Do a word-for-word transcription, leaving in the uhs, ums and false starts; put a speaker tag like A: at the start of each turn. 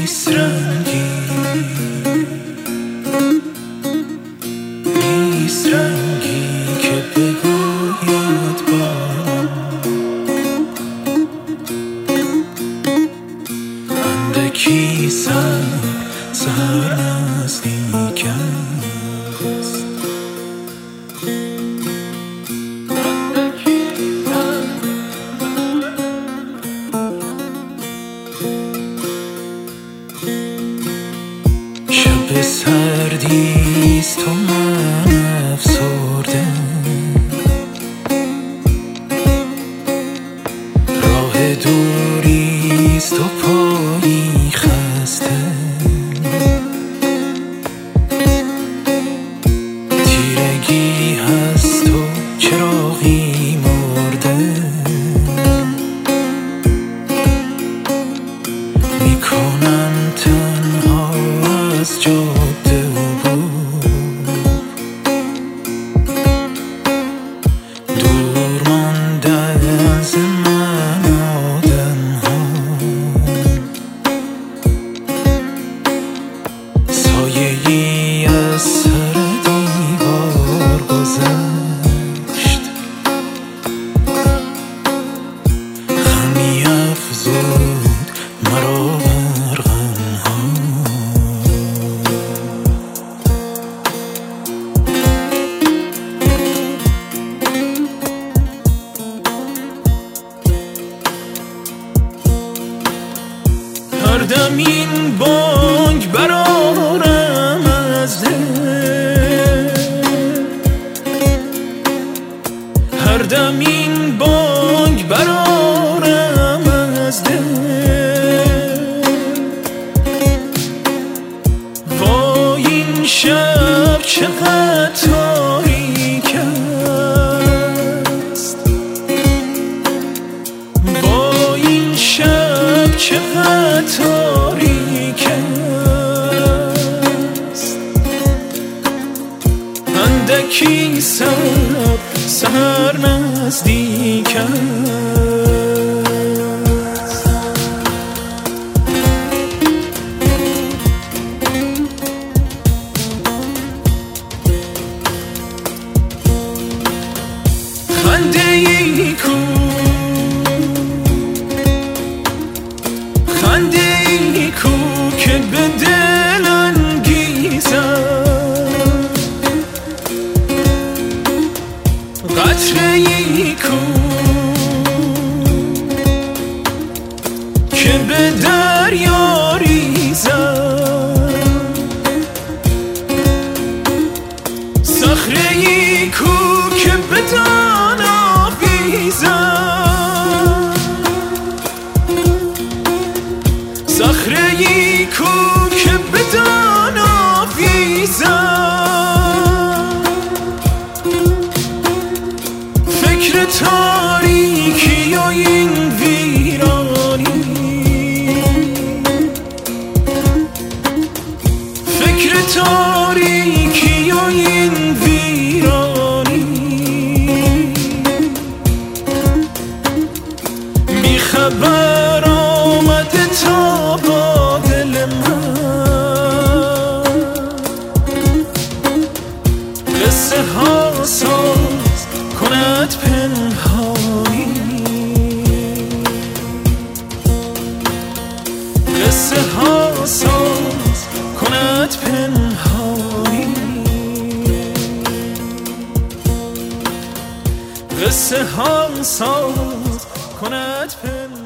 A: نیست رنگی، نیست رنگی که بگوید با اندکی سر سهر نزدیک است. شب سردیست و من افسرده، راه دوریست و پایی خسته، تیرگی هست و چراغی مرده، میکنم تنها از جاده عبور، دور مانده از من آدم‌ها، سایه‌ای از سر دیوار گذشت، غمی افزود مرا بر غم‌ها. هر دم این بانگ برآرم از دل، هر دم این بانگ برآرم از دل، وای این شب چقدر تاریک است، وای این شب چقدر تاریک است، اندکی سر سهر نزدیک است. خنده ای کو، خنده ای کو که به دل انگیزد، قطره ای کو که به دریا ریزد، صخره ای کو که به دان آویزد، صخره ای کو که به دان آویزد، فکر تاریکی و این ویرانی، فکر تاریکی و این ویرانی، بیخبر آمده تا با دل من، قصه ها ساز کند پنهانی، قصه ها ساز کند پنهانی، قصه ها ساز کند پنهانی.